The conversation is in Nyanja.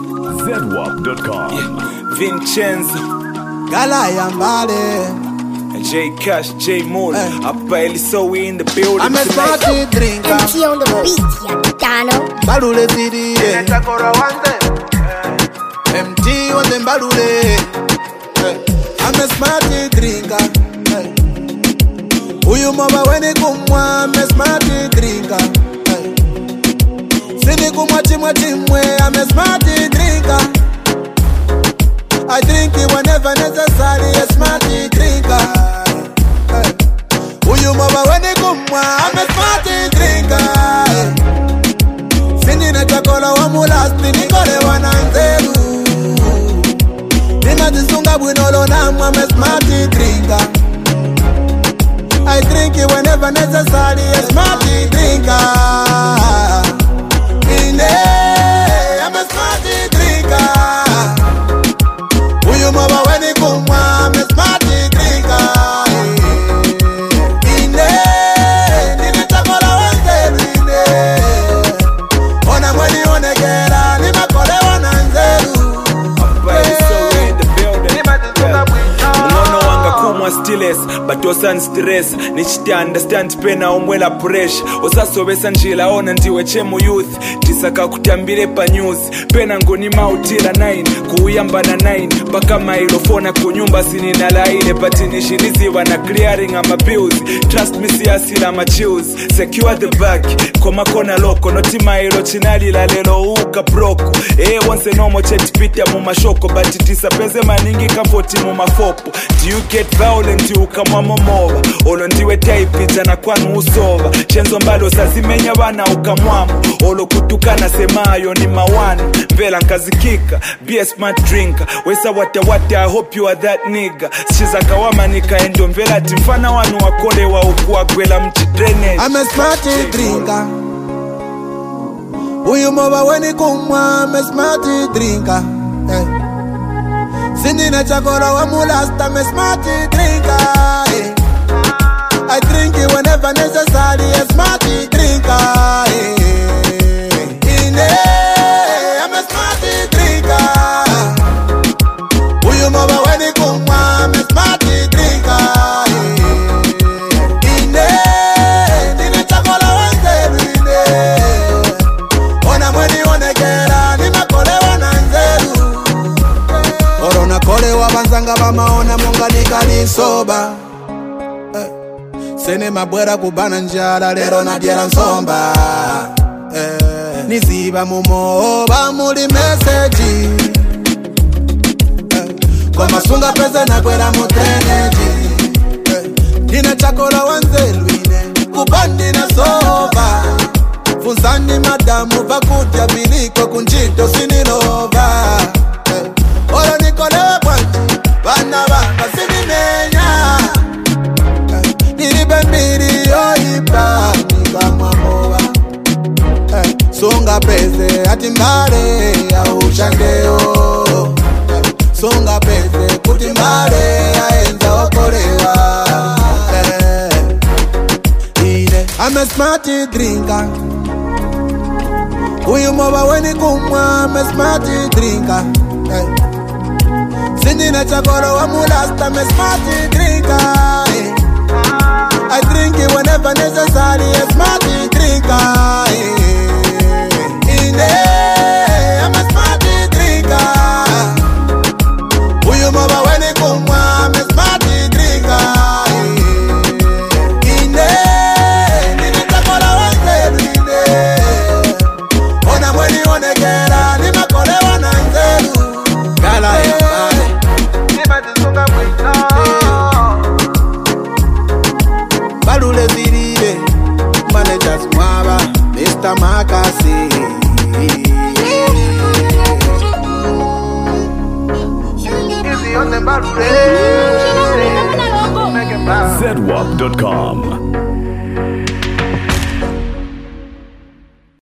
ZWAP.com. Vincenzo, Galaya Mbale, J Cash, J Moore, Upper Eliso, we in the building I'm a tonight. party drinker. MC on the beat, Yatano. Balule Zidi, MT on the Balule. I'm a smarty drinker. Uyu moba weni kumwa, I'm a smarty drinker. Sini kumwa chimwe chimwe, I'm a smarty drinker. I drink it whenever necessary, a smarty drinker. Uyu moba weni kumwa, I'm a smarty drinker. Sini na chakola wa mulasti, nikole wananzeru. Nina jisunga bwinolo namu, I'm a smarty drinker. I drink it whenever necessary, a smarty drinker. I'm a smarty drinker. Uyu moba weni kumwa, I'm a smarty drinker. Nina chakola wanzeru. Ona mweni onegera, nima kole wananzeru. Upper Eliso, we in the building. Unono wanga kumwa stilles, but osan stress. Nichiti understand pena omwela pressure. Osasobesa njila ona ndiwe chemu youth. Tisaka kutambire pa news. Pena ngoni mautila 9, kuuyamba na 9. Baka mailofona kunyumba sinina laile. Patinishi niziwa na clearing ama bills. Trust me siyasila ma chills. Secure the bag, koma kona loko. Noti mailo chinali la lelo uka broko. Once nomo cheti pita mu mashoko. But tisapeze maningi kapoti mu mafopo. Do you get violent ukamwa momoba? Olo ndiwe type jana kwanu usova. Chenzo mbalo sazimenya wana ukamwamo. Olo kutukana semayo ni mawani. Vela nkazikika, be a smart drinker. Wesa wata, I hope you are that nigga. Shiza kawama nikaendo mvela timfana wanu wakole wa ukua kwela mchi drainage. I'm a smarty drinker. Uyu moba weni kumwa, I'm a smarty drinker. Sini na chakora wa mulasta, I'm a smarty drinker. I drink it whenever necessary, a smarty drinker. I'm a smarty drinker. Uyu moba weni kumwa, I'm a smarty drinker. Nina chakola wanzeru. Ona mweni onegera, nima kole wananzeru. Orona kole wabanzanga bamaona munga nikali soba. Sene mabwera kubana njala lero na diela nsomba. Niziba mumoba muli message. Kwa masunga peze na kwera mutreneji. Nina chakola wanzelwine kubandi na soba. Funzani madamu vakutya biliko kunjito sinilova. Olo nikolewe kwanji bana banga sinimenya. Niribe mbiri yoipa nikamwamoba. Songa peze atimbale ya ushandeo. Songa peze kutimbale ya enza okolewa. I'm a smarty drinker. Uyu moba weni kumwa, I'm a smarty drinker. Sindi na chakoro wa mulasta, I'm a smarty drinker. I drink it whenever necessary, a smarty drinker. I'm a smarty drinker. Uyu moba weni kumwa, I'm a smarty drinker. Nina chakola wanzeru. Ona mweni onegera, nima kole wananzeru. Galaya Mbale, Balule Zidi, managers mwaba, Mr. Makasi. ZWAP.com.